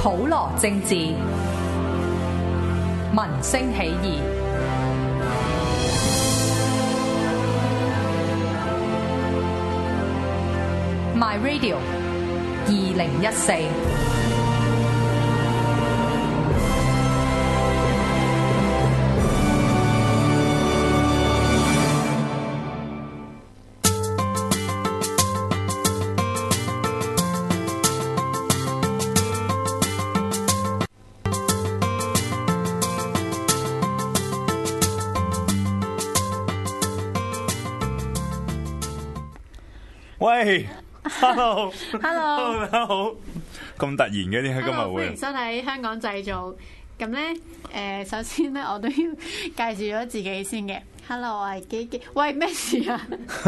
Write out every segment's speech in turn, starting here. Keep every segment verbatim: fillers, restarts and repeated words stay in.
普羅政治，民聲起義。My Radio 二零一四。 喂 ，hello，hello， hello， 大家好，咁突然嘅點解今日會？ 歡迎收睇香港製造。咁咧，誒，首先咧，我都要介紹咗自己先嘅。Hello， 我係基基。喂，咩事啊？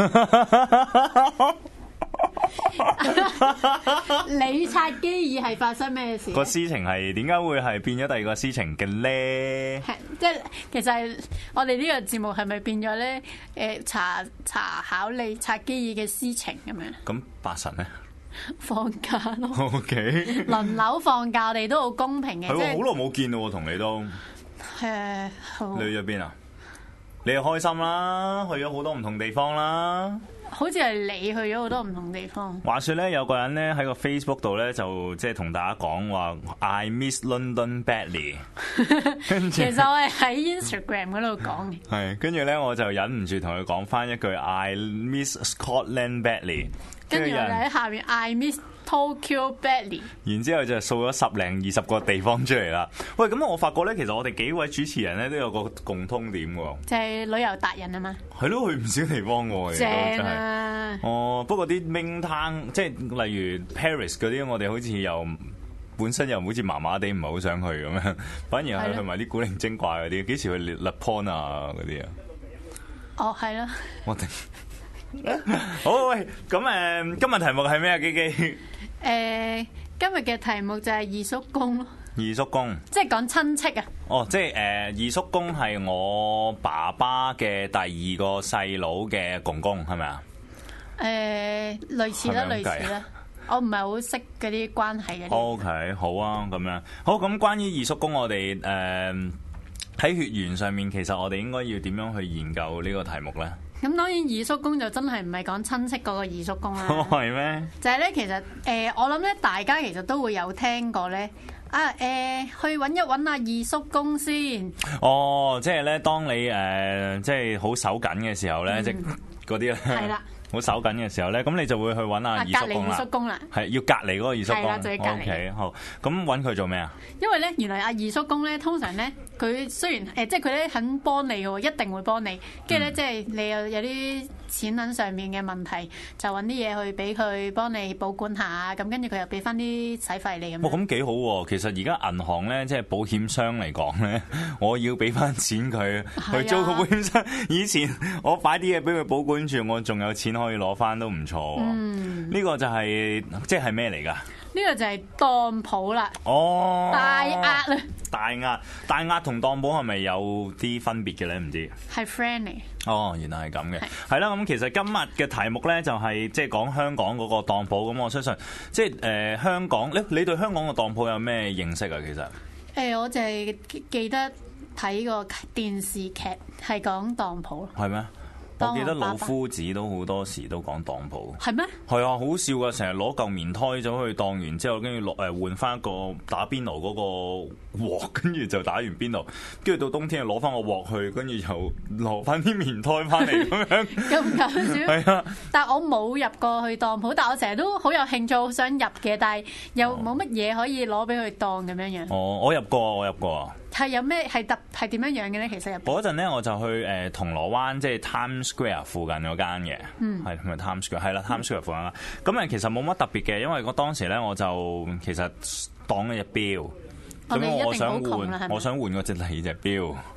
你拆機耳係發生咩事？ 個事情係點解會係變咗第二個事情嘅咧？ 係即係其實係我哋呢個節目係咪變咗咧？誒，查查考你拆機耳嘅事情咁樣。 咁八神咧？ 放假咯。 O K。 輪流放假，我哋都好公平嘅。 係喎， 即係好耐冇見咯，同你都。 誒，好。 你去咗邊啊？你又開心啦，去咗好多唔同地方啦。 好似係你去咗好多唔同地方。 話說咧，有個人咧喺個 Facebook 度咧，就即係同大家講話 I miss London badly。跟住， 其實我係喺 Instagram 嗰度講嘅。 係，跟住咧我就忍唔住同佢講翻一句 I miss Scotland badly。 跟住我就喺下面 I miss Tokyo badly。 然之後就掃咗十零二十個地方出嚟啦。喂，咁我發覺咧，其實我哋幾位主持人咧都有個共通點喎， 就係旅遊達人啊嘛。 係咯，去唔少地方喎， 正啊！ 哦，不過啲名攤，即係例如 Paris 嗰啲，我哋好似又本身又好似麻麻地，唔係好想去咁樣，反而係去埋啲古靈精怪嗰啲。幾時去 Le Pont 啊嗰啲啊？ 哦，係啦。 我哋好喂，咁誒，今日題目係咩啊？基基？ 誒，今日嘅題目就係二叔公咯。 二叔公， 即係講親戚啊！ 哦，即係誒、呃、二叔公係我爸爸嘅第二個細佬嘅公公，係咪啊？ 誒、呃，類似啦，類似啦。我唔係好識嗰啲關係嘅。 O K， 好啊，咁樣好。咁關於二叔公，我哋誒喺血緣上面，其實我哋應該要點樣去研究呢個題目咧？ 咁當然二叔公就真係唔係講親戚嗰個二叔公啦。 係咩？ 就係咧，其實誒、呃，我諗咧，大家其實都會有聽過咧。啊誒、呃，去揾一揾阿二叔公先。 哦，即係咧，當你誒、呃、即係好手緊嘅時候咧，嗯、即係嗰啲咧。係啦。好手緊嘅時候咧，咁你就會去揾阿二叔公啦。隔離二叔公啦，係要隔離嗰個二叔公。係啦，就係隔離。O K，好，咁揾佢做咩啊？因為咧，原來阿二叔公咧，通常咧，佢雖然誒、呃，即係佢咧肯幫你嘅喎，一定會幫你。跟住咧，即係你有有啲錢銀上面嘅問題，就揾啲嘢去俾佢幫你保管下，咁跟住佢又俾翻啲使費你咁。哇，咁幾好喎！其實而家銀行咧，即係保險商嚟講咧，我要俾翻錢佢去租個保險商。以前我擺啲嘢俾佢保管住，我仲有錢可以攞翻都唔錯喎。嗯，呢個就係即係咩嚟㗎？呢個就係當鋪啦。哦，大押啊！大押，大押同當鋪係咪有啲分別嘅咧？唔知係 friend 嚟。哦，原來係咁嘅。係啦，咁其實今日嘅題目咧就係即係講香港嗰個當鋪。咁我相信即係誒香港，你你對香港嘅當鋪有咩認識啊？其實誒、欸，我就係記得睇個電視劇係講當鋪。係咩？我記得老夫子都好多時都講當鋪，係咩？係啊，好笑噶，成日攞嚿棉胎走去當完之後，跟住落誒換翻一個打邊爐嗰個鑊，跟住就打完邊爐，跟住到冬天又攞翻個鑊去，跟住又攞翻啲棉胎翻嚟咁樣。咁搞笑！係啊，但係我冇入過去當鋪，但係我成日都好有興趣，好想入嘅，但係又冇乜嘢可以攞俾佢當咁樣樣。哦，我入過，我入過。係有咩係特係點樣樣嘅咧？其實入嗰陣咧，我就去誒銅鑼灣，即係 Times Square 附近嗰間嘅，係咪 Times Square？係啦，Times Square 附近啦。咁誒其實冇乜特別嘅，因為我當時咧我就其實當咗隻錶，咁我想換，我想換嗰隻第二隻錶。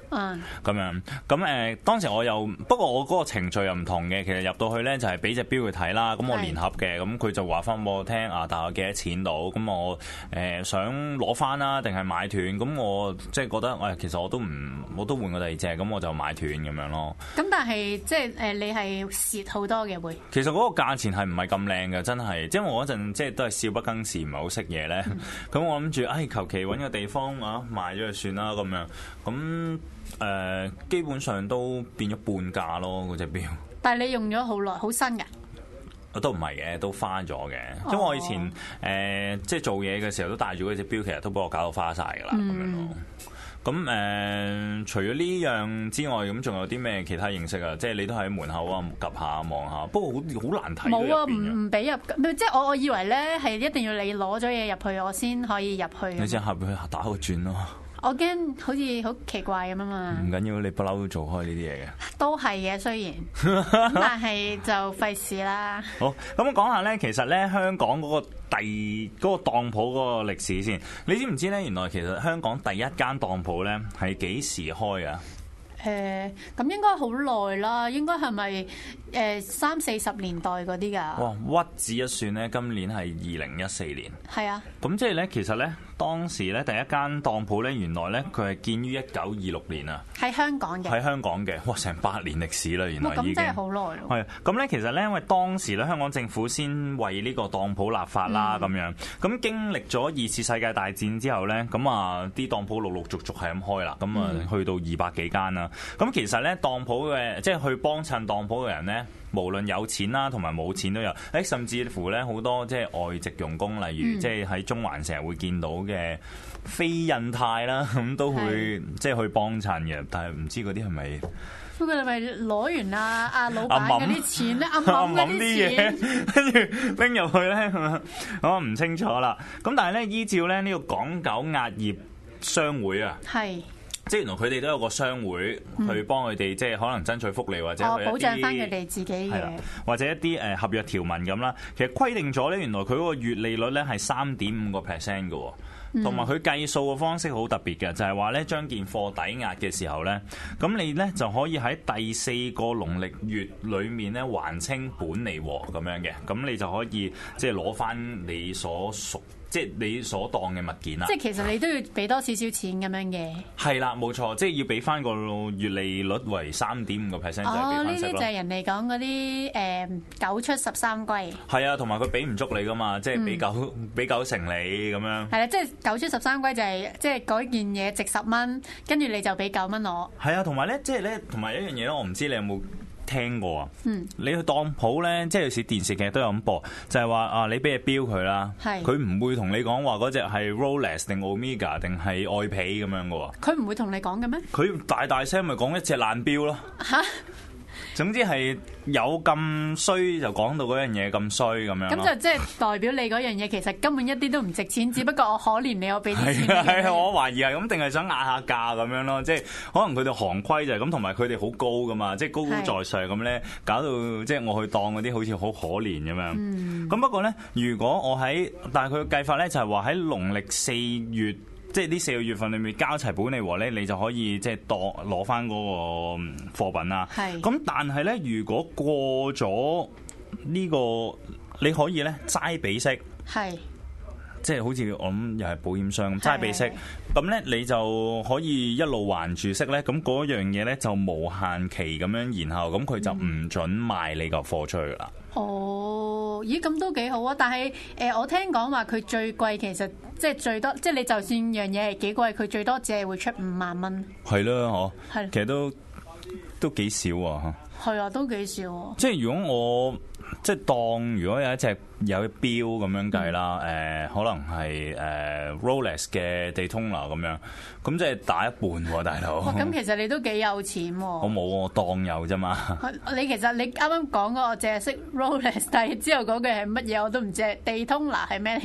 嗯， 咁樣咁誒，當時我又不過我嗰個程序又唔同嘅，其實入到去咧就係俾隻錶佢睇啦，咁我連盒嘅，咁佢就話翻俾我聽啊，大概幾多錢到，咁我誒、呃、想攞翻啦，定係買斷，咁我即係覺得誒、哎，其實我都唔我都換過第二隻，咁我就買斷咁樣咯。 咁但係即係誒，你係蝕好多嘅會？ 其實嗰個價錢係唔係咁靚嘅，真係，因為我嗰陣即係都係少不更事，唔係好識嘢咧。咁、嗯、我諗住誒，求其揾個地方啊賣咗就算啦咁樣，咁。誒、呃、基本上都變咗半價咯，嗰隻錶。但係你用咗好耐，好新㗎？都唔係嘅，都花咗嘅。因為我以前誒、呃、即係做嘢嘅時候都戴住嗰隻錶，其實都幫我搞到花晒㗎啦。咁、嗯、樣咯。咁誒、呃，除咗呢樣之外，咁仲有啲咩其他認識啊？即係你都喺門口啊，及下望下。不過好好難睇。冇啊，唔唔俾入。即係我我以為咧係一定要你攞咗嘢入去，我先可以入去。你先下邊去打個轉咯。我驚好似好奇怪咁啊嘛！唔緊要，你不嬲都做開呢啲嘢嘅。都係嘅，雖然，但係就費事啦。好，咁講下咧，其實咧香港嗰個第嗰、嗰個當鋪嗰個歷史先，你知唔知咧？原來其實香港第一間當鋪咧係幾時開啊？誒、呃，咁應該好耐啦，應該係咪誒三四十年代嗰啲㗎？哇，屈指一算咧，今年係二零一四年。係啊。咁即係咧，其實咧。當時咧第一間當鋪咧，原來咧佢係建於一九二六年啊，喺香港嘅，喺香港嘅，哇，成百年歷史啦，原來已經。咁真係好耐咯。係咁咧，其實咧，因為當時咧香港政府先為呢個當鋪立法啦，咁、嗯、樣，咁經歷咗二次世界大戰之後咧，咁啊啲當鋪陸陸續續係咁開啦，咁啊去到二百幾間啦。咁其實咧當鋪嘅即係去幫襯當鋪嘅人咧，無論有錢啦同埋冇錢都有，誒甚至乎咧好多即係外籍傭工，例如、嗯、即係喺中環成日會見到嘅非印太啦，咁都會即係去幫襯嘅，但係唔知嗰啲係咪？不過你咪攞完啊阿老闆嗰啲錢咧，阿冧嗰啲嘢，跟住拎入去咧，我唔清楚啦。咁但係咧，依照咧呢個港九壓業商會啊，係。即係原來佢哋都有個商會去幫佢哋，即係可能爭取福利或者去保障翻佢哋自己嘅，或者一啲誒合約條文咁啦。其實規定咗咧，原來佢嗰個月利率咧係三點五個 percent 嘅，同埋佢計數嘅方式好特別嘅，就係話咧將件貨抵押嘅時候咧，咁你咧就可以喺第四個農曆月裡面咧還清本利和咁樣嘅，咁你就可以即係攞翻你所屬。即係你所當嘅物件啦。即係其實你都要俾多少少錢咁樣嘅。係啦，冇錯，即係要俾翻個月利率為三點五個 percent 就係俾翻息咯。哦，呢啲就係人哋講嗰啲誒九出十三歸。係啊，同埋佢俾唔足你噶嘛，即係俾九俾九成你咁樣。係啦，即係九出十三歸就係即係嗰件嘢值十蚊，跟住你就俾九蚊我。係啊，同埋咧，即係咧，同埋一樣嘢咧，我唔知你有冇聽過啊？嗯，你去當鋪咧，即係有時電視劇都有咁播，就係話啊，你俾隻錶佢啦，佢唔會同你講話嗰隻係 Rolex 定 Omega 定係愛彼咁樣嘅喎。佢唔會同你講嘅咩？佢大大聲咪講一隻爛錶咯。嚇！總之係有咁衰就講到嗰樣嘢咁衰咁樣。咁就即係代表你嗰樣嘢其實根本一啲都唔值錢，只不過我可憐你，我俾啲錢。係啊，我懷疑係咁，定係想壓下價咁樣咯。即係可能佢哋行規就係咁，同埋佢哋好高噶嘛，即係高高在上咁咧，搞到即係我去當嗰啲好似好可憐咁樣。咁、嗯、不過咧，如果我喺，但係佢嘅計法咧就係話喺農曆四月。即係呢四個月份裏面交齊本利和咧，你就可以即係當攞翻嗰個貨品啦。係。咁但係咧，如果過咗呢個，你可以咧齋俾息。係。即係好似我諗又係保險商咁齋俾息，咁咧你就可以一路還住息咧。咁嗰樣嘢咧就無限期咁樣，然後咁佢就唔準賣你個貨出去啦。哦，咦，咁都幾好啊！但係誒、呃，我聽講話佢最貴其實即係最多，即係你就算樣嘢係幾貴，佢最多只係會出五萬蚊。係啦，嗬。係。其實都都幾少啊！嚇。係啊，都幾少啊！即係如果我即係當如果有一隻有一錶咁樣計啦，誒、嗯呃、可能係誒、呃、Rolex 嘅 Daytona 咁樣，咁即係打一半喎、啊，大佬。哇！咁其實你都幾有錢喎、啊。我冇，我當有啫嘛。你其實你啱啱講嗰個淨係識 Rolex，但係之後嗰句係乜嘢我都唔知。Daytona 係咩嚟？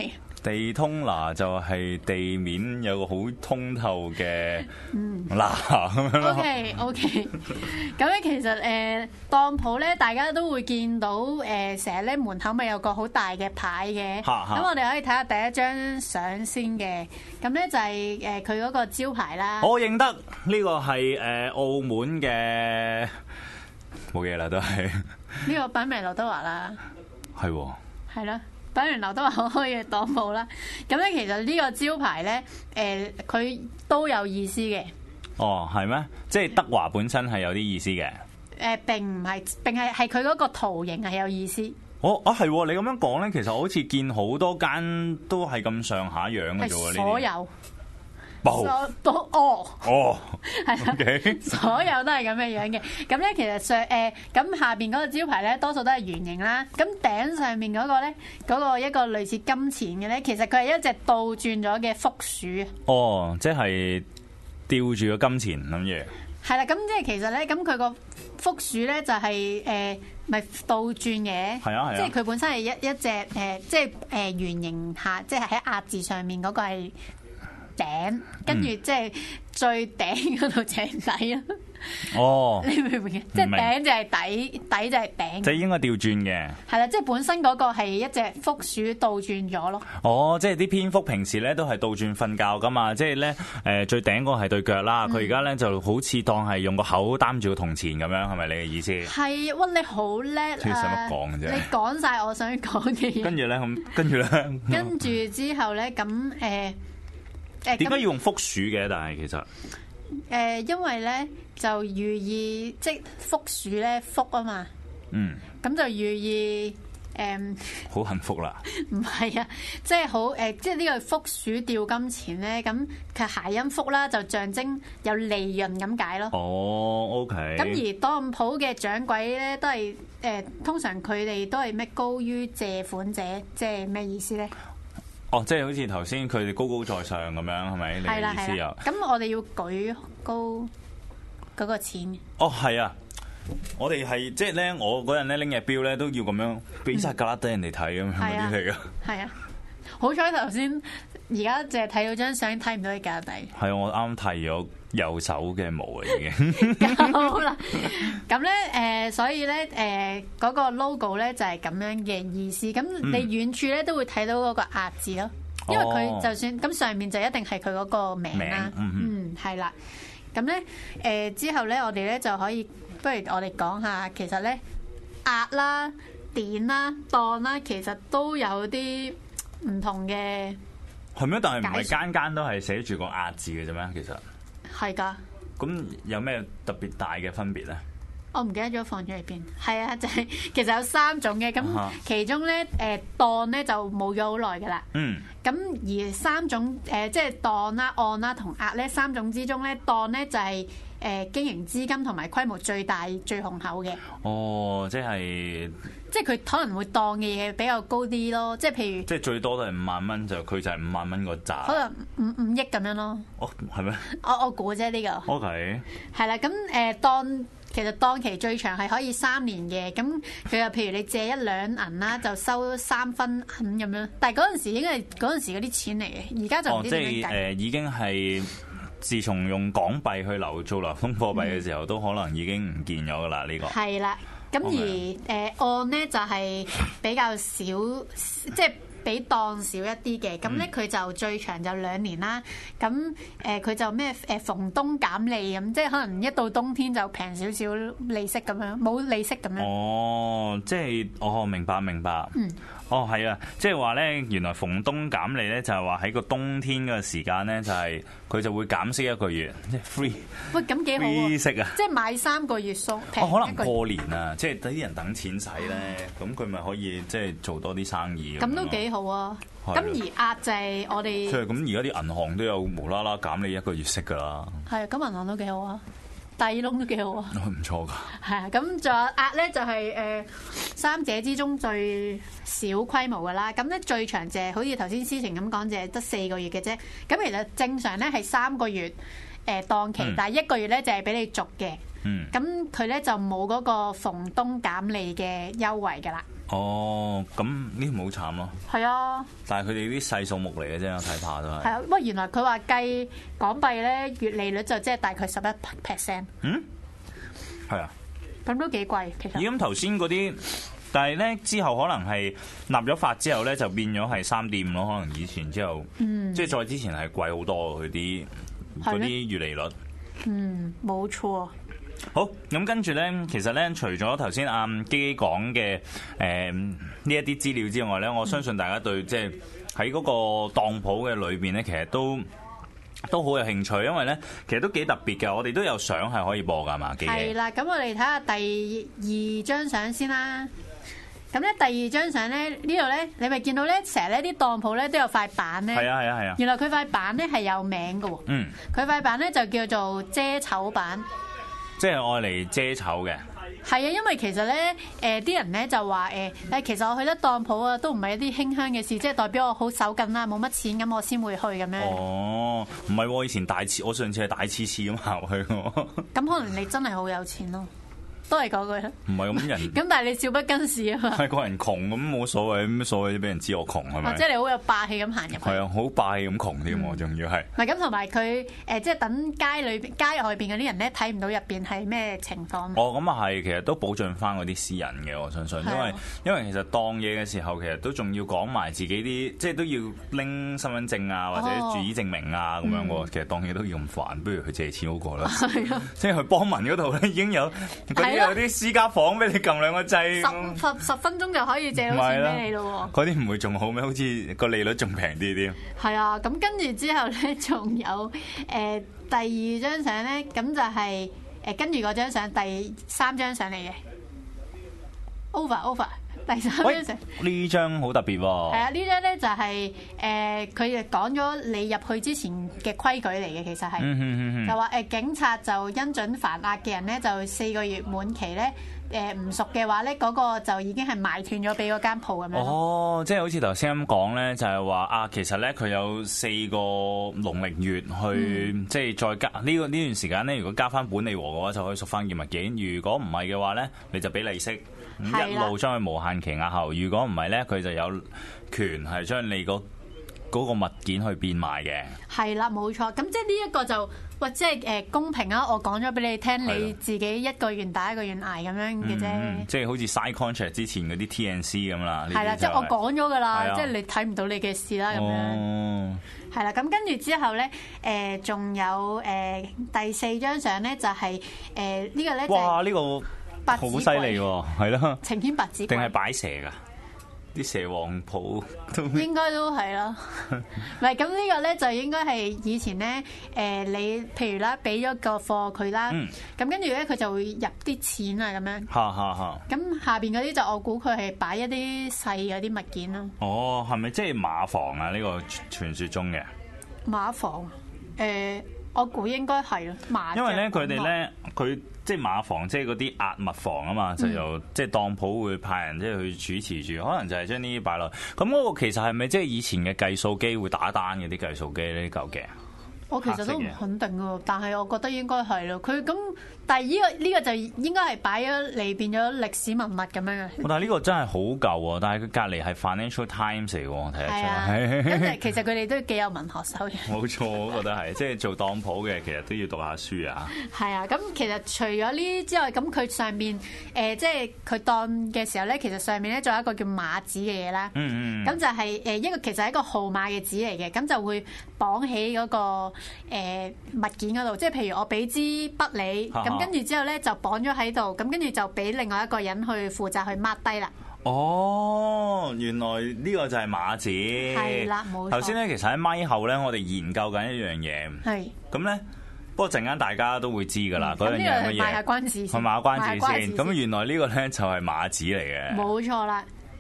地通拿就係地面有個好通透嘅拿咁樣咯。 O K O K， 咁咧其實誒當鋪咧，大家都會見到誒，成日咧門口咪有個好大嘅牌嘅。咁我哋可以睇下第一張相先嘅。咁咧就係誒佢嗰個招牌啦。 我認得呢個係誒澳門嘅，冇嘢啦，都係呢個品味劉德華啦。 係喎。 係啦。品味劉德華開嘅當鋪啦，咁咧其實呢個招牌咧，誒佢都有意思嘅。哦， 係咩？即係德華本身係有啲意思嘅。 誒並唔係，並係係佢嗰個圖形係有意思。 哦啊係，你咁樣講咧，其實我好似見好多間都係咁上下樣嘅啫喎，呢啲。所有。 所哦哦， 係啦， okay. 所有都係咁嘅樣嘅。咁咧其實上誒咁下邊嗰個招牌咧，多數都係圓形啦。咁頂上面嗰個咧，嗰個一個類似金錢嘅咧，其實佢係一隻倒轉咗嘅福鼠。 哦，即係吊住個金錢諗住。 係啦，咁即係其實咧，咁佢個福鼠咧就係誒咪倒轉嘅。係啊係啊。即係佢本身係一一隻誒，即係誒圓形下，即係喺亞字上面嗰個係頂，跟住即係最頂嗰度就係底咯。哦，你明唔明？即係頂就係底，底就係頂。 即係應該調轉嘅。係啦， 即係本身嗰個係一隻福鼠倒轉咗咯。 哦，即係啲蝙蝠平時咧都係倒轉瞓覺噶嘛，即係咧誒最頂嗰個係對腳啦，佢而家咧就好似當係用個口擔住個銅錢咁樣，係咪你嘅意思？係， 哇！你好叻啊！ 使乜講嘅啫？ 你講晒我想講嘅嘢。 跟住咧咁，跟住咧。 跟住之後咧，咁誒。呃點解要用福鼠嘅？但係其實誒，因為咧就寓意即福鼠咧福啊嘛，嗯，咁就寓意誒好幸福啦。 唔係啊，即係好誒，即係呢個福鼠吊金錢咧，咁佢諧音福啦，就象徵有利潤咁解咯。 哦 ，OK。 咁而當鋪嘅掌櫃咧，都係誒，通常佢哋都係咩高於借款者，即係咩意思咧？ 哦，即係好似頭先佢哋高高在上咁樣，係咪？你嘅意思啊？ 咁我哋要舉高嗰個錢。 哦，係啊，我哋係即係咧，我嗰陣咧拎隻錶咧都要咁樣俾晒格拉底人哋睇咁樣嗰啲嚟噶。係啊， 好彩頭先而家淨係睇到張相，睇唔到你格拉底。 係啊，我啱剃咗右手嘅毛啊，已經。 好啦，咁咧誒，所以咧誒嗰個 logo 咧就係咁樣嘅意思。咁你遠處咧都會睇到嗰個押字咯，因為佢就算咁上面就一定係佢嗰個名啦。嗯，係啦。咁咧誒之後咧，我哋咧就可以，不如我哋講下，其實咧押啦、典啦、當啦，其實都有啲唔同嘅。 係咩？但係唔係間間都係寫住個押字嘅啫咩？其實。 係噶， 咁有咩特別大嘅分別咧？ 我唔記得咗放咗喺邊。係啊，就係其實有三種嘅，咁其中咧誒當咧就冇咗好耐噶啦。嗯。咁而三種誒即係當啦、按啦同押咧三種之中咧，當咧就係誒經營資金同埋規模最大、最雄厚嘅。哦，即係。即係佢可能會當嘅嘢比較高啲咯，即係譬如，即係最多都係五萬蚊，就佢就係五萬蚊個扎，可能五五億咁樣咯。哦，係咩？我我估啫呢個。OK。係啦，咁誒當其實當期最長係可以三年嘅，咁佢又譬如你借一兩銀啦，就收三分銀咁樣。但係嗰陣時應該係嗰陣時嗰啲錢嚟嘅，而家就唔知點樣計。哦，即係誒已經係自從用港幣去流做流通貨幣嘅時候，嗯、都可能已經唔見咗㗎啦呢個。係啦。咁而誒按咧就係比較少，即係比當少一啲嘅。咁咧佢就最長就兩年啦。咁誒佢就咩誒逢冬減利咁，即係可能一到冬天就平少少利息咁樣，冇利息咁樣。哦，即係哦，明白明白。嗯。哦，係啊，即係話咧，原來逢冬減利咧，就係話喺個冬天嘅時間咧，就係佢就會減息一個月，即係 free。喂，咁幾好喎！free 息啊！即係買三個月數平。哦，可能過年啊，即係等啲人等錢使咧，咁佢咪可以即係做多啲生意。咁都幾好啊！咁而押就係我哋。即係咁，而家啲銀行都有無啦啦減你一個月息㗎啦。係啊，咁銀行都幾好啊！大耳窿都幾好啊！唔錯㗎。係啊，咁仲有押咧，就係誒三者之中最小規模㗎啦。咁咧最長就係好似頭先思晴咁講，就係得四個月嘅啫。咁其實正常咧係三個月誒當期，嗯、但係一個月咧就係俾你續嘅。 嗯， 咁佢咧就冇嗰個逢冬減利嘅優惠㗎啦。 哦，咁呢啲好慘咯。 係啊， 但係佢哋啲細數目嚟嘅啫，我睇怕都係。 係啊，不過原來佢話計港幣咧，月利率就即係大概十一 percent。 嗯，係啊。 咁都幾貴，其實。 咦？咁頭先嗰啲，但係咧之後可能係立咗法之後咧，就變咗係三點五咯。可能以前之後，嗯、即係再之前係貴好多佢啲嗰啲月利率。 嗯，冇錯。 好，咁跟住咧，其實咧，除咗頭先阿基基講嘅誒呢一啲資料之外咧，我相信大家對即係喺嗰個當鋪嘅裏邊咧，其實都都好有興趣，因為咧其實都幾特別嘅。我哋都有相係可以播㗎嘛，基基。係啦， 咁我哋睇下第二張相先啦。咁咧第二張相咧，呢度咧，你咪見到咧，成日咧啲當鋪咧都有塊板咧。 係啊係啊係啊。 原來佢塊板咧係有名㗎喎。嗯。佢塊板咧就叫做遮醜板。 即係愛嚟遮醜嘅。 係啊，因為其實咧，誒啲人咧就話誒，誒其實我去得當鋪啊，都唔係一啲馨香嘅事，即係代表我好手緊啦，冇乜錢咁，我先會去咁樣。 哦，唔係喎，以前大次，我上次係大次次咁行去喎。 咁可能你真係好有錢咯。都係嗰句啦。唔係咁人。咁但係你少不更事啊嘛。 係個人窮咁冇所謂，咩所謂俾人知我窮係咪？ 即係你好有霸氣咁行入去。 係啊，好霸氣咁窮添喎，仲要係。唔係咁，同埋佢誒，即係等街裏邊、街外邊嗰啲人咧睇唔到入邊係咩情況。 哦，咁啊係，其實都保障翻嗰啲私人嘅，我相信，因為因為其實當嘢嘅時候，其實都仲要講埋自己啲，即係都要拎身份證啊，或者住址證明啊咁樣喎。其實當嘢都要咁煩，不如去借錢好過啦。係啊。即係去幫民嗰度咧，已經有有啲私家房俾你撳兩個掣， 十十十分鐘就可以借到錢俾你咯喎！ 嗰啲唔會仲好咩？好似個利率仲平啲啲。係啊，咁跟住之後咧，仲有誒、呃、第二張相咧，咁就係、是、誒、呃、跟住嗰張相第三張相嚟嘅 over over 第三張相。呢張好特別喎。係啊，呢張咧就係誒佢哋講咗你入去之前嘅規矩嚟嘅，其實係、嗯嗯嗯、就話誒、呃、警察就因准犯押嘅人咧，就四個月滿期咧。誒唔熟嘅話咧，嗰個就已經係賣斷咗俾嗰間鋪咁樣。 哦，即係好似頭先咁講咧，就係話啊，其實咧佢有四個農曆月去，嗯、即係再加呢個呢段時間咧，如果加翻本利和嘅話，就可以贖翻件物件。如果唔係嘅話咧，你就俾利息，咁一路將佢無限期押後。如果唔係咧，佢就有權係將你個嗰個物件去變賣嘅。係啦，冇錯。咁即係呢一個就。喂，即係誒公平啊！我講咗俾你聽，你自己一個願打一個願捱咁樣嘅啫、嗯。即係好似 sign contract 之前嗰啲 T N C 咁啦。係啦，即係我講咗噶啦，即係你睇唔到你嘅事啦咁樣。係啦，咁跟住之後咧，誒仲有誒第四張相咧，就係誒呢個咧。哇！呢個好犀利喎，係咯。晴天白紙。定係擺蛇㗎？啲蛇王鋪都應該都係啦，唔係咁呢個咧就應該係以前咧誒你譬如啦俾咗個貨佢啦，咁跟住咧佢就會入啲錢啊咁樣，嚇嚇嚇，咁下邊嗰啲就我估佢係擺一啲細嗰啲物件咯。哦，係咪即係馬房啊？呢個傳説中嘅馬房誒，我估應該係咯馬，因為咧佢哋咧佢。即係馬房，即係嗰啲壓物房啊嘛，就由即係當鋪會派人即係去主持住，可能就係將呢啲擺落。咁嗰個其實係咪即係以前嘅計數機會打單嘅啲計數機呢？舊嘅？我其實都唔肯定喎，但係我覺得應該係咯。佢咁，但係呢個呢個就應該係擺咗嚟變咗歷史文物咁樣嘅。但係呢個真係好舊喎，但係佢隔離係 Financial Times 嚟喎，我睇得出。係啊，因為其實佢哋都幾有文學修養。冇錯，我覺得係，即係做當鋪嘅，其實都要讀下書啊。係啊，咁其實除咗呢之外，咁佢上面誒即係佢當嘅時候咧，其實上面咧仲有一個叫碼紙嘅嘢啦。嗯嗯。咁就係誒一個其實係一個號碼嘅紙嚟嘅，咁就會綁起嗰個。誒物件嗰度，即係譬如我俾支筆你，咁跟住之後咧就綁咗喺度，咁跟住就俾另外一個人去負責去 mark 低啦。哦，原來呢個就係碼紙。係啦，冇錯。頭先咧，其實喺咪後咧，我哋研究緊一樣嘢。係。咁咧，不過陣間大家都會知㗎啦，嗰樣嘢係乜嘢？賣下關子先。賣下關子先。咁原來呢個咧就係碼紙嚟嘅。冇錯啦。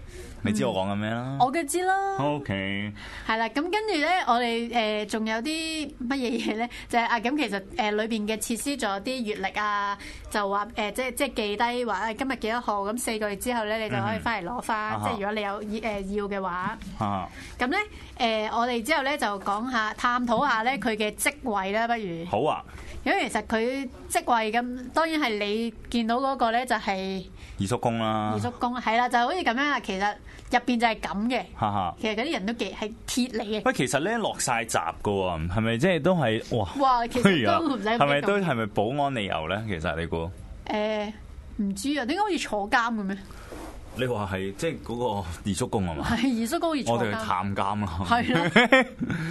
你知我講緊咩啦？ 我嘅知啦。 OK。 係啦，咁跟住咧，我哋誒仲有啲乜嘢嘢咧？就係、是、啊，咁其實誒裏邊嘅設施仲有啲月曆啊，就話誒、呃、即係即係記低話誒今日幾多號，咁四個月之後咧，你就可以翻嚟攞翻。嗯、即係如果你有誒、呃、要嘅話。咁咧誒，我哋之後咧就講下探討下咧佢嘅職位啦，不如。好啊。因為其實佢職位咁，當然係你見到嗰個咧就係二叔公啦。二叔公係啦，就好似咁樣啦。其實入邊就係咁嘅。其實嗰啲人都幾係鐵嚟嘅。 喂，其實咧落晒閘噶喎，係咪即係都係哇？ 哇，其實都唔使。 係咪都係咪保安理由咧？其實你估？ 誒，唔知啊，點解好似坐監咁咩？ 你話係即係嗰個二叔公係嘛？ 係二叔公好似坐監。 我哋去探監啊。 係咯。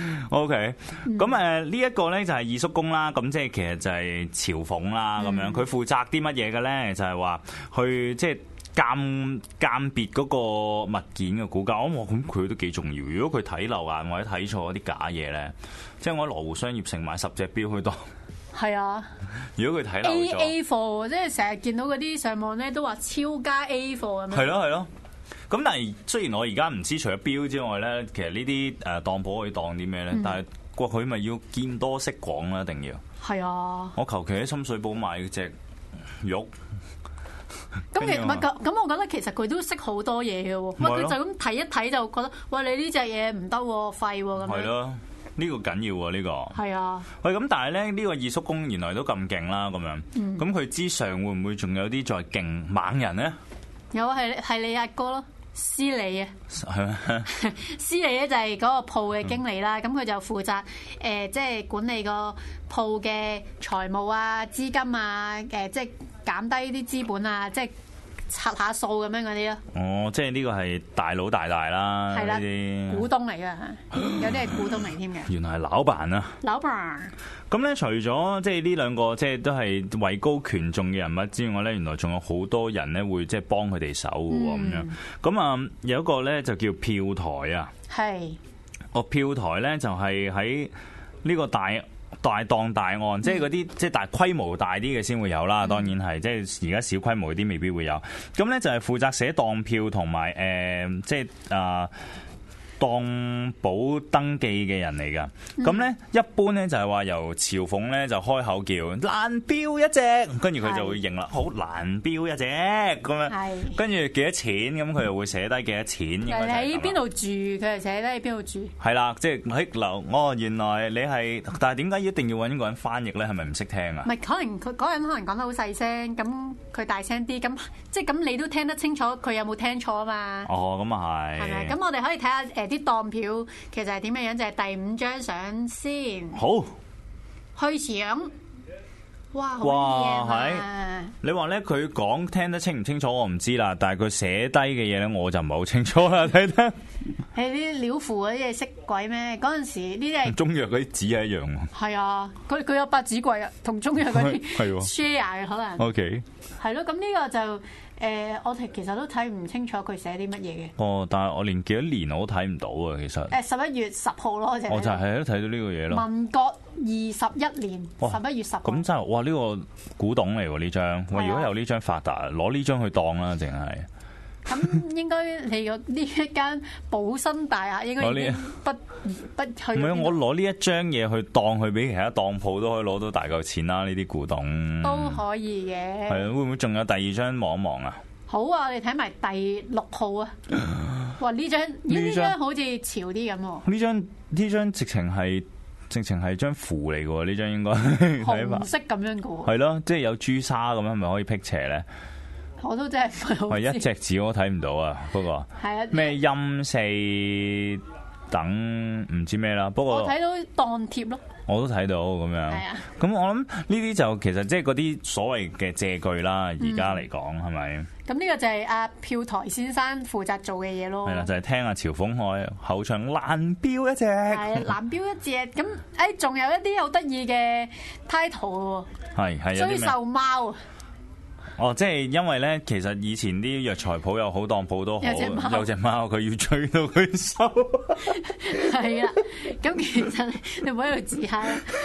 O K，咁誒呢一個咧就係二叔公啦，咁即係其實就係朝奉啦咁樣。佢負責啲乜嘢嘅咧？就係話去即係鑑鑑別嗰個物件嘅估價。我諗咁佢都幾重要。如果佢睇漏眼或者睇錯啲假嘢咧，即係我喺羅湖商業城買十隻錶去當。係啊！如果佢睇漏咗 A A 貨，即係成日見到嗰啲上網咧都話超加 A 貨咁樣。係咯係咯。咁但係雖然我而家唔知除咗錶之外咧，其實呢啲誒當鋪可以當啲咩咧？嗯、但係過佢咪要見多識廣啦，一定要。係啊！我求其喺深水埗買隻玉。咁其實唔係咁，咁我覺得其實佢都識好多嘢嘅喎。喂，佢就咁睇一睇就覺得，喂，你呢隻嘢唔得喎，廢喎咁樣。係咯。呢個緊要喎，呢個係啊。喂，咁但係咧，呢個二叔公原來都咁勁啦，咁樣。咁佢之上會唔會仲有啲再勁猛人咧？有啊，係係你阿哥咯，司理啊。係咩？司理咧就係嗰個鋪嘅經理啦，咁佢就負責誒，即係管理個鋪嘅財務啊、資金啊，誒，即係減低啲資本啊，即係。拆下數咁樣嗰啲咯。哦，即係呢個係大佬大大啦，係啦，啲股東嚟嘅，有啲係股東嚟添嘅。原來係老闆啊！老闆。咁咧，除咗即係呢兩個即係都係位高權重嘅人物之外咧，原來仲有好多人咧會即係幫佢哋手嘅喎，咁樣。咁啊，有一個咧就叫票台啊。係。哦，票台咧就係喺呢個大。大檔大案，即係嗰啲即係大規模大啲嘅先會有啦，當然係，即係而家小規模嗰啲未必會有。咁咧就係負責寫當票同埋誒，即係啊。呃當保登記嘅人嚟㗎，咁咧、嗯、一般咧就係話由朝奉咧就開口叫爛標一隻，跟住佢就會認啦，好爛標一隻咁樣，跟住幾多錢，咁佢又會寫低幾多錢。喺邊度住，佢就寫低喺邊度住。係啦，即係喺樓。哦，原來你係，但係點解一定要揾個人翻譯咧？係咪唔識聽啊？唔係，可能佢嗰人可能講得好細聲，咁佢大聲啲，咁即係咁你都聽得清楚，佢有冇聽錯啊嘛？哦，咁啊係。係咪？咁我哋可以睇下誒啲當票其實係點樣樣，就係第五張相先。好，去搶。哇，好嘢啊！你話咧佢講聽得清唔清楚我唔知啦，但係佢寫低嘅嘢咧我就唔係好清楚啦。睇得係啲料符嗰啲嘢識鬼咩？嗰陣時呢啲係中藥嗰啲紙係一樣喎。係啊，佢佢有百子櫃啊，同中藥嗰啲係 share 嘅可能。OK，係咯，咁呢個就。誒、呃，我哋其實都睇唔清楚佢寫啲乜嘢嘅。哦，但係我連幾多年我都睇唔到啊，其實。誒，十一月十號咯，我就係都睇到呢個嘢咯。民國二十一年十一月十號。咁真係，哇！呢、呢個古董嚟喎呢張。我、啊、如果有呢張發達，攞呢張去當啦，淨係。咁應該你個呢一間寶新大廈應該已經不不去。唔係，我攞呢一張嘢去當，去俾其他當鋪都可以攞到大嚿錢啦！呢啲古董都可以嘅。係啊，會唔會仲有第二張望一望啊？好啊，我哋睇埋第六號啊！哇，呢張呢張好似潮啲咁喎。呢張呢張直情係直情係張符嚟嘅喎，呢張應該紅色咁樣嘅喎。係咯，即係有朱砂咁樣，係咪可以辟邪咧？我都真係唔係好知。係一隻字我都睇唔到啊！不過係啊，咩陰四等唔知咩啦。不過我睇到當貼咯。我都睇到咁樣。係啊。咁我諗呢啲就其實即係嗰啲所謂嘅借據啦。而家嚟講係咪？咁呢個就係阿票台先生負責做嘅嘢咯。係啦，就係、是、聽阿朝奉開口唱爛標一隻。係爛標一隻。咁誒，仲有一啲好得意嘅 title 喎。係係。追獸貓。哦，即係因為咧，其實以前啲藥材鋪有好當鋪都好，有隻貓，佢要追到佢收。係啊，咁其實你唔好喺度自嗨啦。咁跟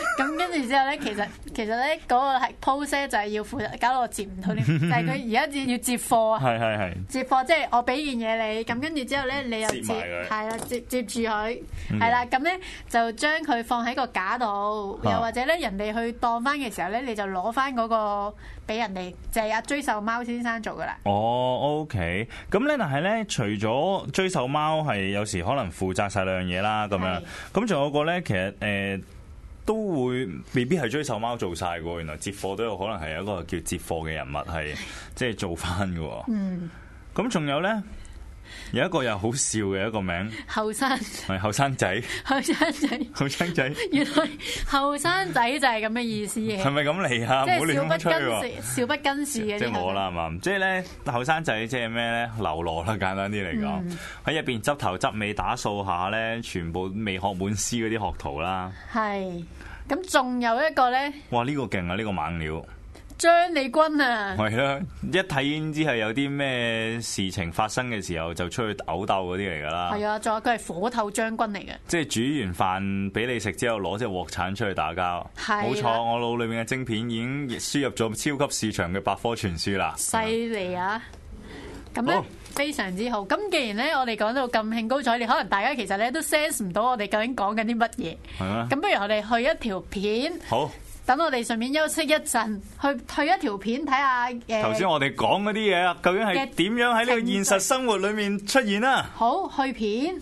跟住之後咧，其實其實咧嗰個係 post 就係要負責，搞到我接唔到添，就係佢而家要要接貨啊！ 係係係接貨，即係我俾件嘢你，咁跟住之後咧，你又接，係啦，接接住佢，係啦，咁咧就將佢放喺個架度，又或者咧人哋去當翻嘅時候咧，你就攞翻嗰個俾人哋，就係阿追獸貓先生做噶啦。 哦，OK，咁咧，但係咧，除咗追獸貓係有時可能負責晒兩樣嘢啦，咁樣，咁仲有個咧，其實誒、呃、都會未必係追獸貓做晒嘅，原來接貨都有可能係有一個叫接貨嘅人物係即係做翻嘅。嗯，咁仲有咧。有一個又好笑嘅一個名， 後生係後生仔， 後生仔， 後生仔， 原來後生仔就係咁嘅意思嘅， 係咪咁嚟啊？唔好亂咁吹喎， 少不更事嘅， 即係我啦，係嘛？即係咧後生仔即係咩咧？流羅啦，簡單啲嚟講，喺入邊執頭執尾打掃下咧，全部未學滿師嗰啲學徒啦。係， 咁仲有一個咧， 哇！呢個勁啊，呢個猛料。 張利軍啊， 係啦，一睇已經知係有啲咩事情發生嘅時候就出去毆鬥嗰啲嚟噶啦。係啊，仲有佢係火頭將軍嚟嘅， 即係煮完飯俾你食之後，攞隻鑊鏟出去打交。冇錯，我腦裏面嘅晶片已經輸入咗超級市場嘅百科全書啦。 犀利啊！咁咧非常之好。咁既然咧我哋講到咁興高采烈，可能大家其實咧都 sense 唔到我哋究竟講緊啲乜嘢。係啊。咁不如我哋去一條片。好。等我哋順便休息一陣，去退一條片睇下誒。頭先我哋講嗰啲嘢啊，究竟係點樣喺呢個現實生活裏面出現啊？ 好，去片。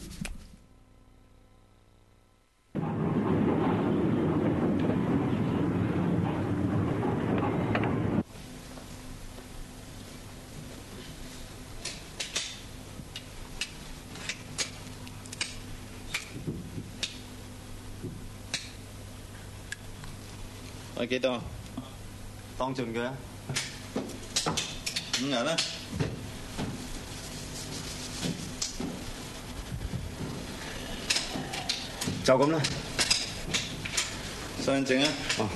係幾多？當盡佢啊！五銀啦，就咁啦。上正啊！哦。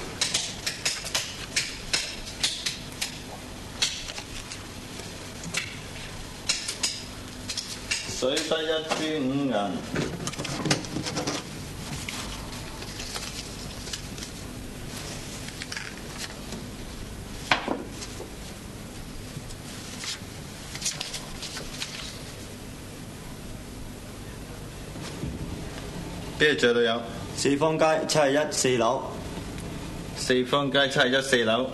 水得一支五銀。邊度最有？ 四方街七十一四樓。 四方街七十一四樓。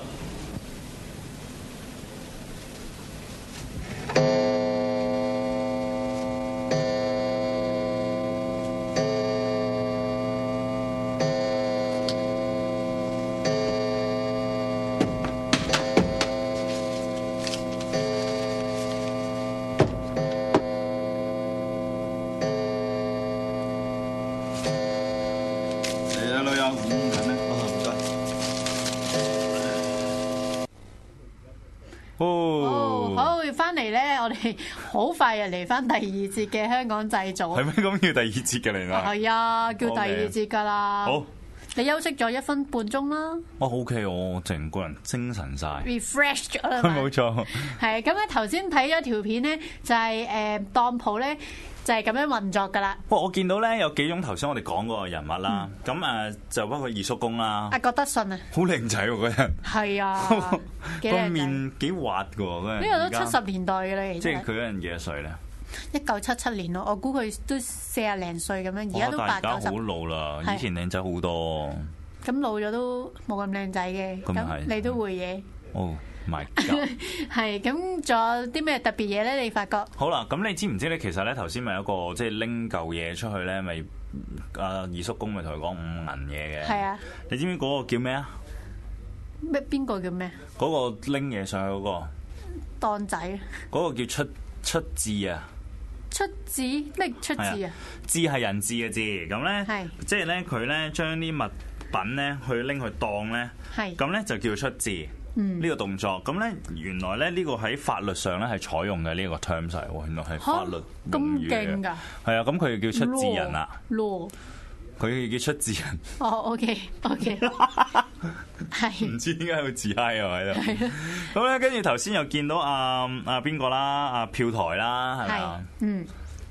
好快又嚟翻第二節嘅香港製造， 係咩咁叫第二節嘅嚟㗎？ 係啊，叫第二節㗎啦。好，你休息咗一分半鐘啦。 哇 ，OK，我成個人精神晒 refresh 咗啦。 冇錯。 係咁咧，頭先睇咗條片咧，就係誒當鋪咧。就係咁樣運作㗎啦。 哇！我見到咧有幾種頭先我哋講嗰個人物啦，咁誒、嗯、就包括二叔公啦。 阿郭德信啊， 好靚仔喎嗰人。係啊， 個面幾滑㗎喎嗰人。 呢個都七十年代嘅啦， 即係佢嗰陣幾多歲咧？ 一九七七年咯，我估佢都四廿零歲咁樣，而家都八九十。 而家好老啦，以前靚仔好多。 咁老咗都冇咁靚仔嘅，咁你都會嘅。哦。 My 係咁，仲有啲咩特別嘢咧？你發覺好啦，咁你知唔知咧？其實咧頭先咪有一個即係拎嚿嘢出去咧，咪阿二叔公咪同佢講五銀嘢嘅。係啊，你知唔知嗰個叫咩啊？ 咩邊個叫咩？ 嗰個拎嘢上去嗰個檔仔。嗰個叫出出字啊！ 出字咩出字啊？ 字係人字嘅字，咁咧係即係咧佢咧將啲物品咧去拎去當咧，係咁咧就叫出字。呢、嗯、個動作咁咧，原來咧呢個喺法律上咧係採用嘅呢個 term 嚟喎，原來係法律用語嘅。係啊，咁佢叫出字人啦。佢叫出字人。 哦 ，OK OK，係。 唔知點解會自嗨啊喺度。係啊。咁咧，跟住頭先又見到阿阿邊個啦，阿、啊、票台啦，係咪啊？嗯。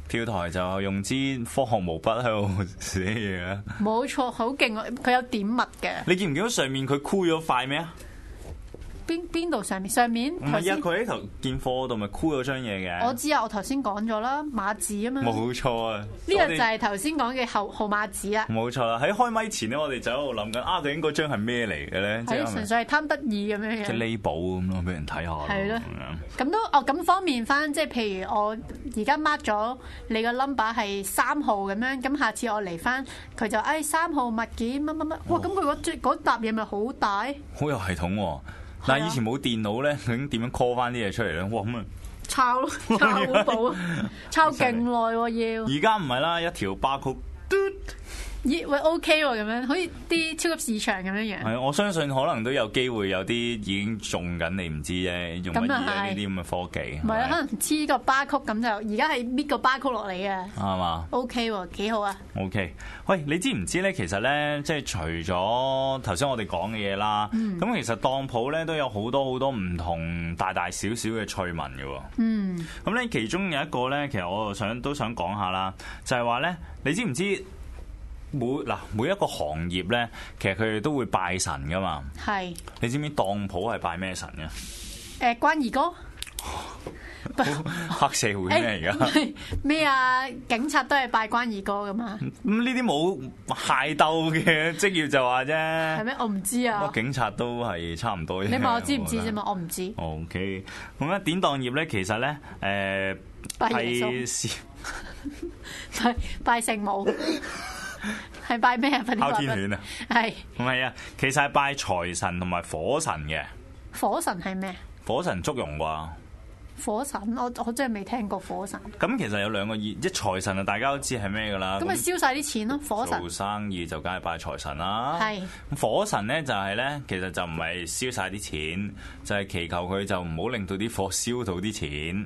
跳台就用支科學毛筆喺度寫嘢啊！ 冇錯，好勁啊！佢有點墨嘅。 你見唔見到上面佢箍咗塊咩啊？ 邊邊度上面？上面唔係啊！佢喺頭件貨度咪箍咗張嘢嘅。 我知啊，我頭先講咗啦，碼紙啊嘛。 冇錯啊！ 呢個就係頭先講嘅號號碼紙啊。 冇錯啦！喺開咪前咧，我哋就喺度諗緊啊，究竟嗰張係咩嚟嘅咧？ 係純粹係貪得意咁樣嘅。 即係 label 咁咯，俾人睇下。 係咯。咁都哦，咁方便翻，即係譬如我而家 mark 咗你個 number 係三號咁樣，咁下次我嚟翻佢就誒三號物件乜乜乜，哇！咁佢嗰嗰沓嘢咪好大？好有系統喎！但係以前冇電腦咧，究竟點樣 call 翻啲嘢出嚟咧？哇咁啊！ 抄咯，抄好寶啊，抄勁耐喎要。 而家唔係啦，一條巴曲。 咦喂 OK 喎，咁樣好似啲超級市場咁樣樣。 係，我相信可能都有機會有啲已經中緊，你唔知啫，用乜嘢呢啲咁嘅科技。 唔係啊，可能黐個巴曲咁就，而家係搣個巴曲落嚟啊。 係嘛 ？OK 喎，幾好啊。 OK，喂，你知唔知咧？其實咧，即係除咗頭先我哋講嘅嘢啦，咁、嗯、其實當鋪咧都有好多好多唔同大大小小嘅趣聞嘅喎。嗯。咁咧，其中有一個咧，其實我想都想講下啦，就係話咧，你知唔知？每嗱每一個行業咧，其實佢哋都會拜神噶嘛。係。你知唔知當鋪係拜咩神嘅？誒、 呃，關二哥。 黑社會咩而家？ 咩啊？警察都係拜關二哥噶嘛？ 咁呢啲冇械鬥嘅職業就話啫。 係咩？我唔知啊。 警察都係差唔多。 你問我知唔知啫嘛？我唔知。 O K，咁咧典當業咧，其實咧誒係拜拜聖母。係拜咩啊？ 哮天犬啊？係唔係啊？其實係拜財神同埋火神嘅。 火神係咩？ 火神祝融啩？ 火神，我我真係未聽過火神。 咁其實有兩個意，即係財神啊，大家都知係咩噶啦。 咁咪燒晒啲錢咯，火神。 做生意就梗係拜財神啦。 係。 火神咧就係咧，其實就唔係燒晒啲錢，就係、是、祈求佢就唔好令到啲火燒到啲錢。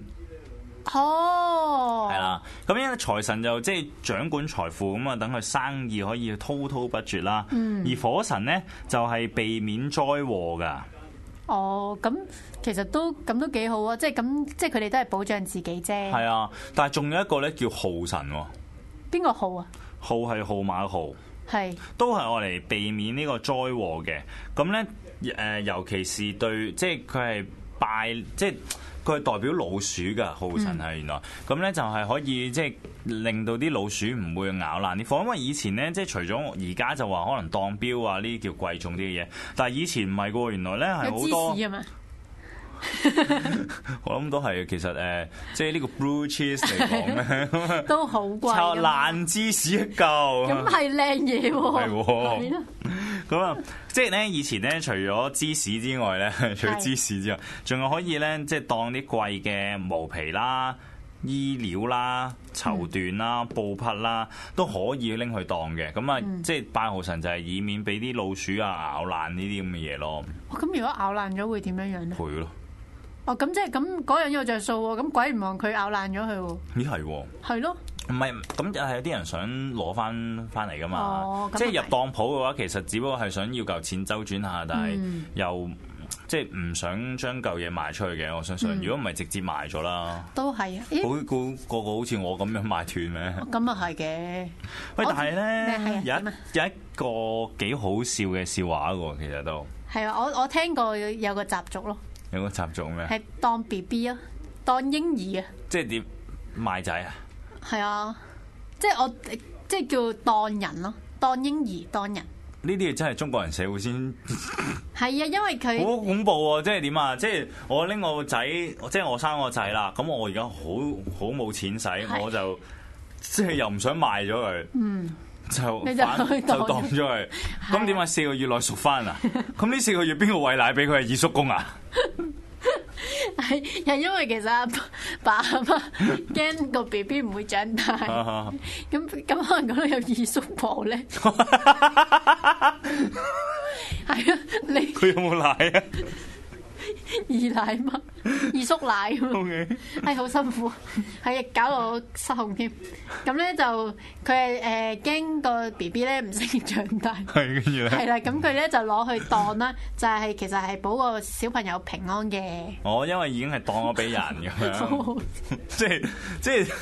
哦，係啦，咁樣財神就即係掌管財富咁啊，等佢生意可以滔滔不絕啦。嗯、而火神咧就係避免災禍噶。 哦，咁其實都咁都幾好啊，即係咁，即係佢哋都係保障自己啫。 係啊，但係仲有一個咧叫號神。 邊個號啊？ 號係號碼號，係是都係我嚟避免呢個災禍嘅。咁咧誒，尤其是對，即係佢係拜即係。佢係代表老鼠㗎，號神係原來，咁咧就係可以即係令到啲老鼠唔會咬爛啲貨，因為以前咧即係除咗而家就話可能當標啊呢啲叫貴重啲嘅嘢，但係以前唔係㗎喎，原來咧係好多。有芝士啊嘛？我諗都係，其實誒，即係呢個 blue cheese 嚟講咧，都好貴。炒爛芝士一嚿，咁係靚嘢喎。係咁啊，即係咧，以前咧，除咗芝士之外咧，除咗芝士之外，仲有可以咧，即係當啲貴嘅毛皮啦、衣料啦、綢緞啦、布匹啦，都可以拎去當嘅。咁啊，即係拜號神就係以免俾啲老鼠啊咬爛呢啲咁嘅嘢咯。咁如果咬爛咗會點樣樣咧？賠咯。哦，咁即係咁嗰樣有着數喎。咁鬼唔望佢咬爛咗佢喎。咦係喎。係咯。唔係，咁就係有啲人想攞翻翻嚟噶嘛。哦、即係入當鋪嘅話，其實只不過係想要嚿錢周轉下，但係又、嗯、即係唔想將嚿嘢賣出去嘅。我相信，如果唔係直接賣咗啦。都係啊。好個個個好似我咁樣賣斷咩？咁啊係嘅。喂，但係咧有一有一個幾好笑嘅笑話喎，其實都係啊。我我聽過有個習俗咯。有個習俗咩？係當 B B 啊，當嬰兒啊。即係點賣仔啊？係啊，即係我即係叫當人咯，當嬰兒當人。呢啲嘢真係中國人社會先係啊，因為佢好恐怖喎！即係點啊？即係我拎我個仔，即係我生我仔啦。咁我而家好好冇錢使，是我就即係又唔想賣咗佢，嗯，就反就，就當咗佢。咁點解四個月內贖翻啊？咁呢四個月邊個餵奶俾佢係二叔公啊？係，係因為其實阿爸阿媽驚個 B B 唔會長大，咁咁可能嗰度有二叔婆咧。係啊，你佢有冇奶啊？二奶嘛，二叔奶咁，係好辛苦，係搞到我失控添。咁咧就佢係誒驚個 B B 咧唔識長大，係跟住咧係啦，咁佢咧就攞去當啦，就係其實係保個小朋友平安嘅。哦，因為已經係當咗俾人咁樣，即係即係。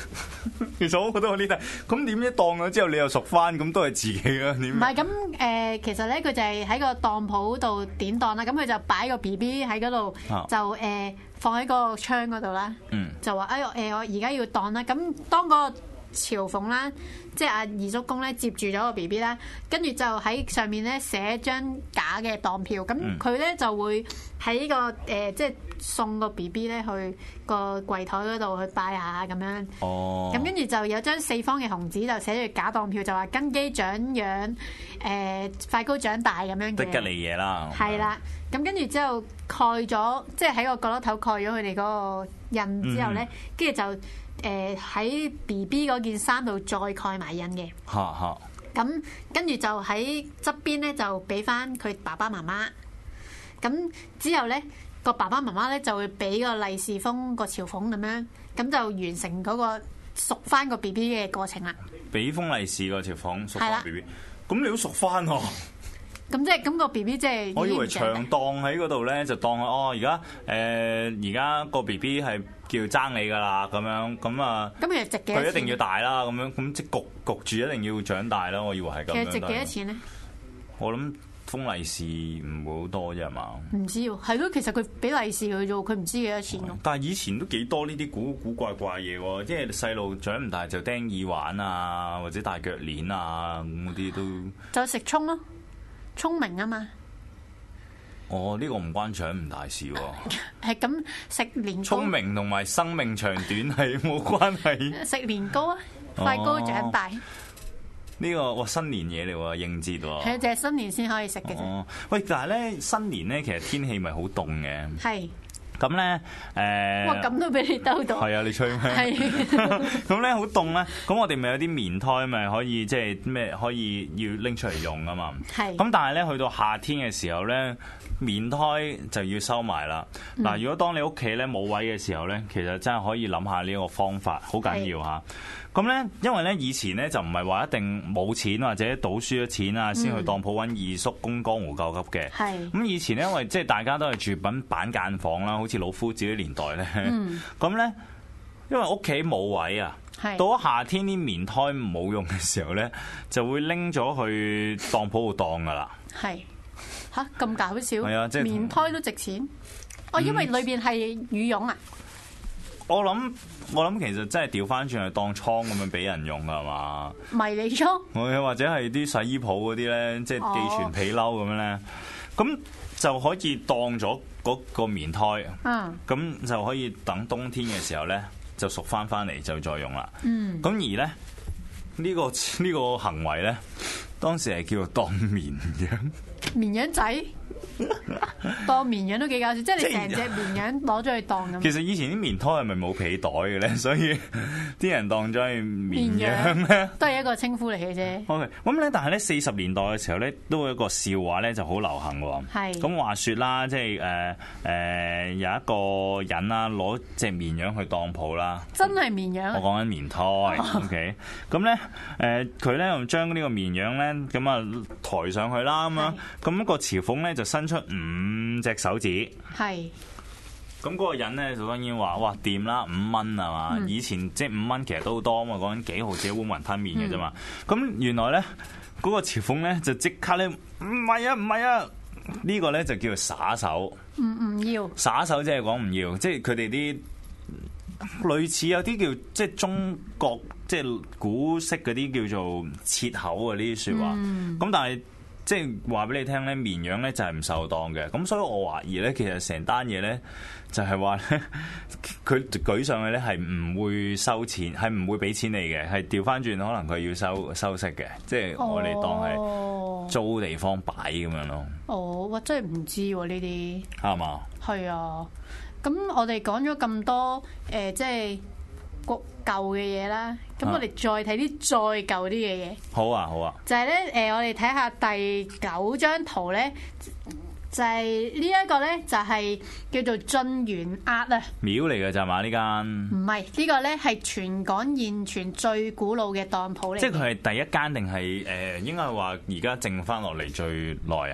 其實我覺得我呢啲咁點知當咗之後你又熟翻，咁都係自己啦。點？唔係咁誒，其實咧佢就係喺個當鋪度點當啦。咁佢就擺個 B B 喺嗰度，就誒放喺個窗嗰度啦。嗯，就話哎誒我而家要當啦。咁當嗰個朝奉啦，即係阿二叔公咧接住咗個 B B 啦，跟住就喺上面咧寫張假嘅當票，咁佢咧就會喺個誒即係送個 B B 咧去個櫃台嗰度去拜下咁樣。哦，咁跟住就有張四方嘅紅紙就寫住假當票，就話根基長養誒快高長大咁樣嘅。 得吉利嘢啦。 係啦，咁跟住之後蓋咗，即係喺個角落頭蓋咗佢哋嗰個印之後咧，跟住就。誒喺 B B 嗰件衫度再蓋埋印嘅，嚇嚇。咁跟住就喺側邊咧，就俾翻佢爸爸媽媽。咁之後咧，個爸爸媽媽咧就會俾個利是封個朝奉咁樣，咁就完成嗰個贖翻個 B B 嘅過程啦。俾封利是個朝奉贖翻 B B，咁你都贖翻喎。 咁即係咁個 B B 即係， 我以為長當喺嗰度咧，就當哦而家誒而家個 B B 係叫爭你噶啦咁樣，咁啊， 咁其實值幾多錢？ 佢一定要大啦，咁樣咁即焗焗住一定要長大啦。我以為係咁樣。 其實值幾多錢咧？ 我諗封利是唔會好多啫，係嘛？ 唔知喎，係咯，其實佢俾利是佢做，佢唔知幾多錢咯。 但係以前都幾多呢啲古古怪怪嘢喎，即係細路長唔大就釘耳環啊，或者戴腳鏈啊咁嗰啲都。 就食葱咯。聰明啊嘛！ 哦，呢個唔關長唔大事喎。 係咁食年糕。聰明同埋生命長短係冇關係。 食年糕啊，快高長大。 呢個哇新年嘢嚟喎，應節喎。 係啊，就係新年先可以食嘅啫。 哦，喂，但係咧新年咧，其實天氣咪好凍嘅。係。咁咧，誒， 哇！咁都俾你兜到， 係啊！你吹咩？係咁咧，好凍咧。咁我哋咪有啲棉胎，咪可以即係咩？可以要拎出嚟用啊嘛。係。咁但係咧，去到夏天嘅時候咧，棉胎就要收埋啦。嗱、嗯，如果當你屋企咧冇位嘅時候咧，其實真係可以諗下呢個方法，好緊要嚇。咁咧，因為咧以前咧就唔係話一定冇錢或者賭輸咗錢啊，先去當鋪揾二叔公江湖救急嘅。係。咁以前咧，因為即係大家都係住緊板間房啦，好似老夫子啲年代咧。咁咧、嗯，因為屋企冇位啊，到咗夏天啲棉胎冇用嘅時候咧，就會拎咗去當鋪度當噶啦。係。吓，咁搞笑？係啊，即係棉胎都值錢。哦，因為裏邊係羽絨啊。 我諗我諗其實真係調翻轉去當倉咁樣俾人用噶係嘛？ 迷你倉， 或者係啲洗衣鋪嗰啲咧，即係寄存皮褸咁樣咧，咁就可以當咗嗰個棉胎，嗯，咁就可以等冬天嘅時候咧就熟翻翻嚟就再用啦。嗯，咁而咧呢個呢個行為咧，當時係叫做當綿羊， 綿羊仔。當綿羊都幾搞笑，即係你成隻綿羊攞咗去當咁。 其實以前啲棉胎係咪冇皮袋嘅咧？所以啲人當咗係綿羊咧， 都係一個稱呼嚟嘅啫。 OK，咁咧，但係咧四十年代嘅時候咧，都有一個笑話咧就好流行喎。係咁話說啦，即係誒誒有一個人啦，攞隻綿羊去當鋪啦。 真係綿羊？ 我講緊棉胎。OK，咁咧誒佢咧又將呢個綿羊咧咁啊抬上去啦咁樣，咁個朝奉咧就伸出五隻手指，係咁嗰個人咧就當然話哇掂啦，五蚊係嘛？嗯、以前即係五蚊其實都好多啊嘛，講緊幾毫子一碗雲吞麵嘅啫嘛。咁、嗯、原來咧嗰、嗰個朝奉咧就即刻咧唔係啊唔係啊，呢、呢個咧就叫做耍手，唔唔要耍手即係講唔要，即係佢哋啲類似有啲叫即係中國即係古式嗰啲叫做切口啊呢啲説話，咁、嗯、但係。即係話俾你聽咧，綿羊咧就係唔受當嘅，咁所以我懷疑咧，其實成單嘢咧就係話咧，佢舉上去咧係唔會收錢，係唔會俾錢你嘅，係調翻轉可能佢要收收息嘅，即係我哋當係租地方擺咁樣咯。哦， 我真係唔知喎呢啲。 係嘛？ 係啊，咁我哋講咗咁多誒、呃，即係舊嘅嘢啦。咁我哋再睇啲再舊啲嘅嘢。好啊，好啊。就係咧，誒，我哋睇下第九張圖咧，就係呢一個咧，就係叫做晉元押啊。廟嚟嘅咋嘛？呢間？ 唔係，呢個咧係全港現存最古老嘅當鋪嚟。 即係佢係第一間定係誒？應該係話而家剩翻落嚟最耐啊？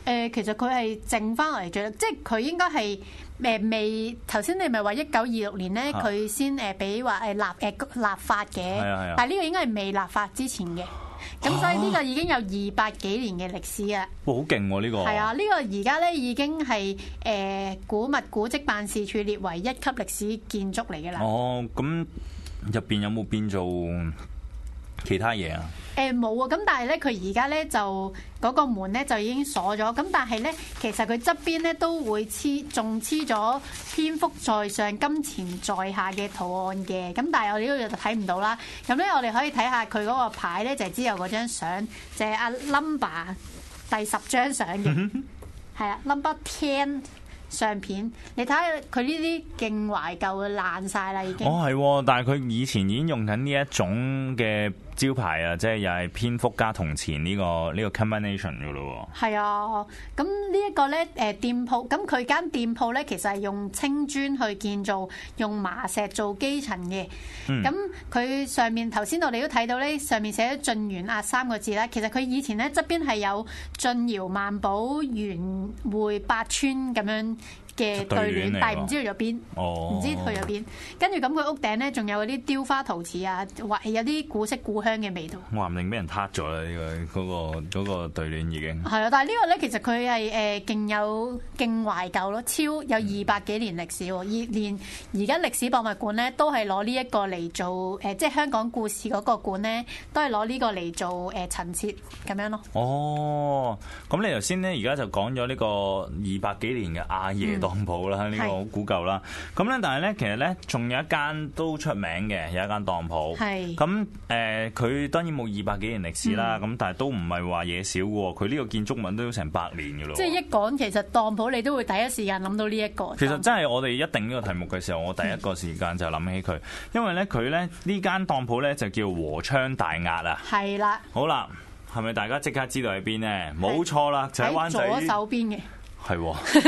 誒，其實佢係剩翻嚟最，即係佢應該係誒未頭先你咪話一九二六年咧，佢先誒俾話誒立誒立法嘅，但係呢個應該係未立法之前嘅。咁所以呢個已經有二百幾年嘅歷史啊！ 哇，好勁喎呢個！係啊， 呢個而家咧已經係誒古物古蹟辦事處列為一級歷史建築嚟嘅啦。 哦，咁入邊有冇變做其他嘢啊？ 誒冇啊！咁但係咧，佢而家咧就嗰個門咧就已經鎖咗。咁但係咧，其實佢側邊咧都會黐，仲黐咗蝙蝠在上、金錢在下嘅圖案嘅。咁但係我哋呢度就睇唔到啦。咁咧，我哋可以睇下佢嗰個牌咧，就係之後嗰張相，就係阿 number 第十張相嘅，係啊，number ten。相片，你睇下佢呢啲勁懷舊嘅爛晒啦，已經。哦， 係，但係佢以前已經用緊呢一種嘅招牌啊，即係又係蝙蝠加銅錢呢個呢個 combination 噶咯。係啊，咁呢一個咧，誒店鋪，咁佢間店鋪咧，其實係用青磚去建造，用麻石做基層嘅。咁佢、嗯、上面頭先我哋都睇到咧，上面寫咗晉元押三個字啦。其實佢以前咧側邊係有晉窯萬寶元匯八村咁樣嘅對聯，但係唔知去咗邊，唔、哦、知去咗邊。跟住咁佢屋頂咧，仲有嗰啲雕花陶瓷啊，或有啲古色古香嘅味道。 話唔定俾人撻咗啦！呢、這個嗰、那個嗰、那個對聯已經係啊，但係呢個咧其實佢係誒勁有勁懷舊咯，超有二百幾年歷史喎。而連而家歷史博物館咧都係攞呢一個嚟做誒、呃，即係香港故事嗰個館咧，都係攞呢個嚟做誒陳設咁樣咯。 哦，咁你頭先咧而家就講咗呢個二百幾年嘅阿爺當鋪啦，呢、嗯、個好古舊啦。咁咧，但係咧，其實咧，仲有一間都出名嘅，有一間當鋪。係咁誒，佢、呃、當然冇二百幾年歷史啦。咁、嗯、但係都唔係話嘢少喎。佢呢個建築物都成百年嘅咯。 即係一講其實當鋪，你都會第一時間諗到呢、這、一個。 其實真係我哋一定呢個題目嘅時候，我第一個時間就諗起佢，因為咧佢咧呢間當鋪咧就叫和昌大押啊。係啦。好啦，係咪大家即刻知道喺邊呢？冇錯啦，就喺灣仔左手邊嘅。 係，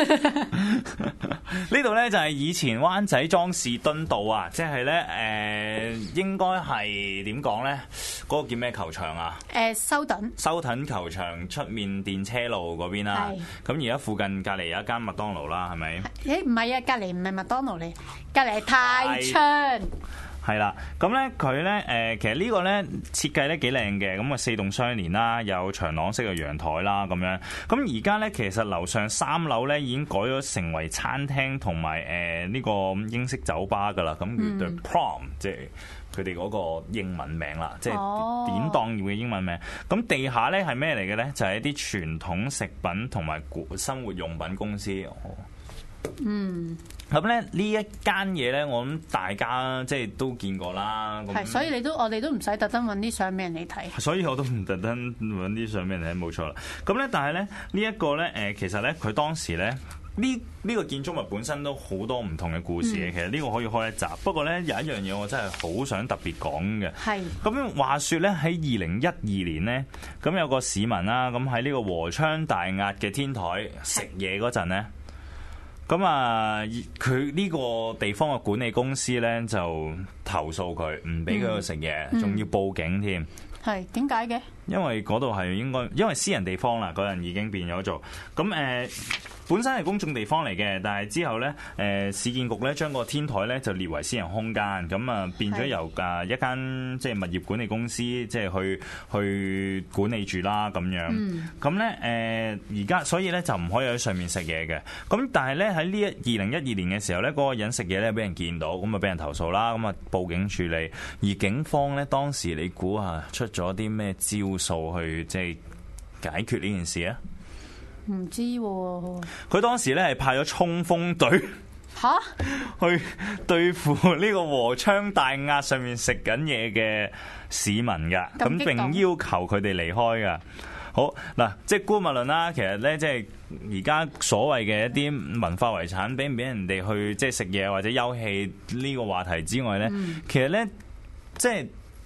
呢度咧就係以前灣仔莊士敦道啊，即係咧誒，應該係點講咧？嗰、那個叫咩球場啊？誒、呃，修頓。修頓球場出面電車路嗰邊啦。係。咁而家附近隔離有一間麥當勞啦，係咪？誒唔係啊，隔離唔係麥當勞嚟，隔離係泰昌。 係啦，咁咧佢咧誒，其實呢個咧設計咧幾靚嘅，咁啊四棟相連啦，有長廊式嘅陽台啦，咁樣。咁而家咧其實樓上三樓咧已經改咗成為餐廳同埋誒呢個英式酒吧噶啦，咁叫 The Prom，即係佢哋嗰個英文名啦，即係典當業嘅英文名。咁、哦、地下咧係咩嚟嘅咧？就係、是、一啲傳統食品同埋生活用品公司。哦、嗯。咁咧呢一間嘢咧，我諗大家即係都見過啦。 係，所以你都我哋都唔使特登揾啲相俾人哋睇。 所以我都唔特登揾啲相俾人睇，冇錯啦。咁咧，但係咧呢一個咧誒，其實咧佢當時咧呢呢、呢個建築物本身都好多唔同嘅故事嘅。嗯、其實呢個可以開一集。不過咧有一樣嘢我真係好想特別講嘅。係。咁話說咧喺二零一二年咧，咁有個市民啦，咁喺呢個和昌大押嘅天台食嘢嗰陣咧。咁啊，佢呢個地方嘅管理公司咧就投訴佢，唔俾佢去食嘢，仲、嗯、要報警添。 係點解嘅？ 因為嗰度係應該，因為私人地方啦，嗰陣已經變咗做咁誒。呃本身係公眾地方嚟嘅，但係之後咧，誒市建局咧將個天台咧就列為私人空間，咁啊變咗由啊一間即係物業管理公司即係去去管理住啦咁樣。咁咧誒而家所以咧就唔可以喺上面食嘢嘅。咁但係咧喺呢一二零一二年嘅時候咧，嗰、嗰個人食嘢咧俾人見到，咁啊俾人投訴啦，咁啊報警處理。而警方咧當時你估下出咗啲咩招數去即係解決呢件事啊？ 唔知喎、啊， 佢當時咧係派咗衝鋒隊嚇去對付呢個和昌大押上面食緊嘢嘅市民噶，咁並要求佢哋離開噶。好嗱，即係姑勿論啦，其實咧即係而家所謂嘅一啲文化遺產，俾唔俾人哋去即係食嘢或者休憩呢個話題之外咧，嗯、其實咧即係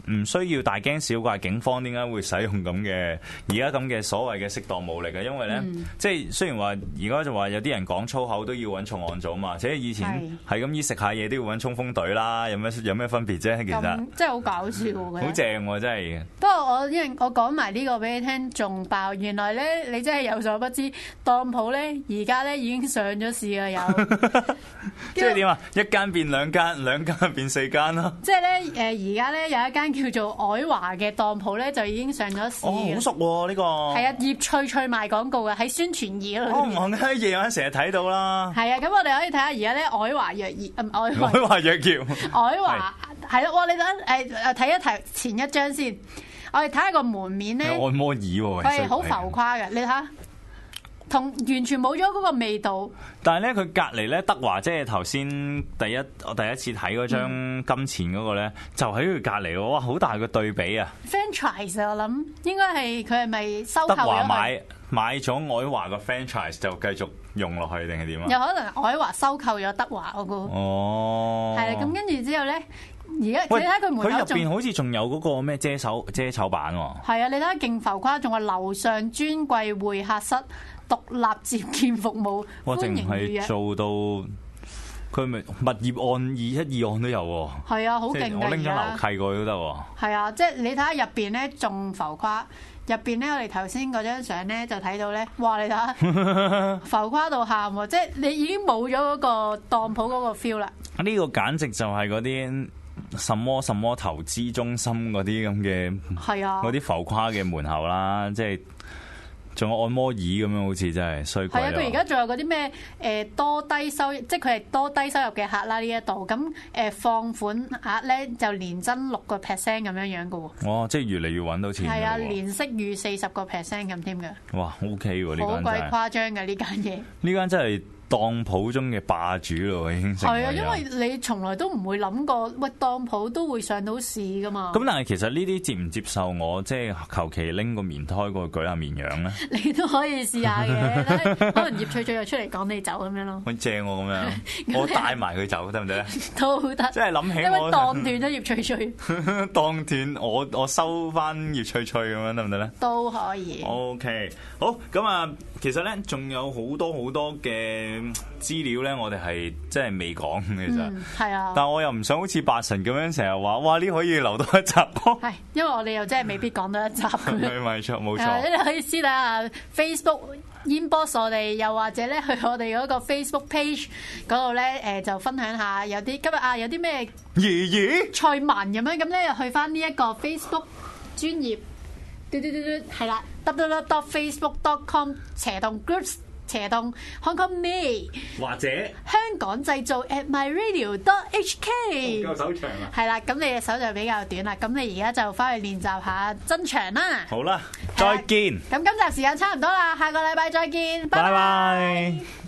唔需要大驚小怪，警方點解會使用咁嘅而家咁嘅所謂嘅適當武力嘅？因為咧，嗯、即係雖然話而家就話有啲人講粗口都要揾重案組嘛，且以前係咁依食下嘢都要揾衝鋒隊啦，有咩有咩分別啫？其實真係好搞笑嘅， 好正喎！真係。不過我因為我講埋呢個俾你聽，仲爆！原來咧你真係有所不知，當鋪咧而家咧已經上咗市啦，有。 即係點啊？一間變兩間，兩間變四間咯。 即係咧誒，而家咧有一間叫做愛華嘅當鋪咧，就已經上咗市。 哦，好熟喎呢個。 係啊，葉翠翠賣廣告嘅喺宣傳頁嗰度。 哦，我喺夜晚成日睇到啦。 係啊，咁我哋可以睇下而家咧愛華藥業，唔愛華。 愛華藥業。 愛華係咯，哇！你等誒誒睇一睇前一張先。我哋睇下個門面咧， 按摩椅喎， 係好浮誇嘅。你睇下，同完全冇咗嗰個味道。 但係咧，佢隔離咧，德華即係頭先第一我第一次睇嗰張金錢嗰個咧，嗯、就喺佢隔離喎。哇，好大個對比啊 franchise 我諗應該係佢係咪收購咗？ 德華買買咗愛華個 franchise 就繼續用落去定係點啊？ 有可能愛華收購咗德華嗰個。哦，係啦，咁跟住之後咧。而家你睇佢門口， 佢入邊好似仲有嗰個咩遮手遮醜板喎。 係啊，你睇下勁浮誇，仲話樓上專櫃會客室獨立接見服務， 哇歡迎預約。做到佢咪物業案二一二案都有喎。係啊，好勁㗎！ 我拎咗樓契過去都得喎。 係啊，即係你睇下入邊咧，仲浮誇。入邊咧，我哋頭先嗰張相咧就睇到咧，哇！你睇下浮誇到喊喎，即係你已經冇咗嗰個當鋪嗰個 feel 啦。呢個簡直就係嗰啲。什麼什麼投資中心嗰啲咁嘅，係啊，嗰啲浮誇嘅門口啦，即係仲有按摩椅咁樣，好似真係衰鬼。係啊， 佢而家仲有嗰啲咩誒多低收，即係佢係多低收入嘅客啦呢一度，咁誒放款額咧就年增六個 percent 咁樣樣嘅喎。 哇！即係越嚟越揾到錢。係啊， 年息預四十個 percent 咁添嘅。 哇！OK 喎，呢間好鬼誇張嘅呢間嘢。 呢間真係。當鋪中嘅霸主咯，已經成為。係啊，因為你從來都唔會諗過，喂，當鋪都會上到市噶嘛。 咁但係其實呢啲接唔接受我，即係求其拎個棉胎過去舉下綿羊咧？ 你都可以試下嘅，可能葉翠翠又出嚟趕你走咁樣咯。 好正我咁樣，我帶埋佢走得唔得咧？ 都好得。即係諗起我。 因為當斷咗葉翠翠。 當斷我我收翻葉翠翠咁樣得唔得咧？ 都可以。 OK，好咁啊，其實咧仲有好多好多嘅。資料咧，我哋係真係未講其實，係、嗯、啊。但係我又唔想好似八神咁樣成日話，哇！呢可以留多一集。係， 因為我哋又真係未必講多一集。 係咪錯？冇錯。 你可以私底下 Facebook inbox 我哋，又或者咧去我哋嗰個 Facebook page 嗰度咧，誒就分享下有啲今日啊有啲咩爺爺趣聞咁樣，咁咧又去翻呢一個 Facebook 專頁，嘟嘟嘟嘟係啦 ，double dot dot facebook dot com 斜動 groups。斜動 Hong Kong Me 或者香港製造 at my radio dot h k 夠手長啦， 係啦，咁你嘅手就比較短啦，咁你而家就翻去練習下增長啦。 好啦，再見。 咁今集時間差唔多啦，下個禮拜再見，拜拜。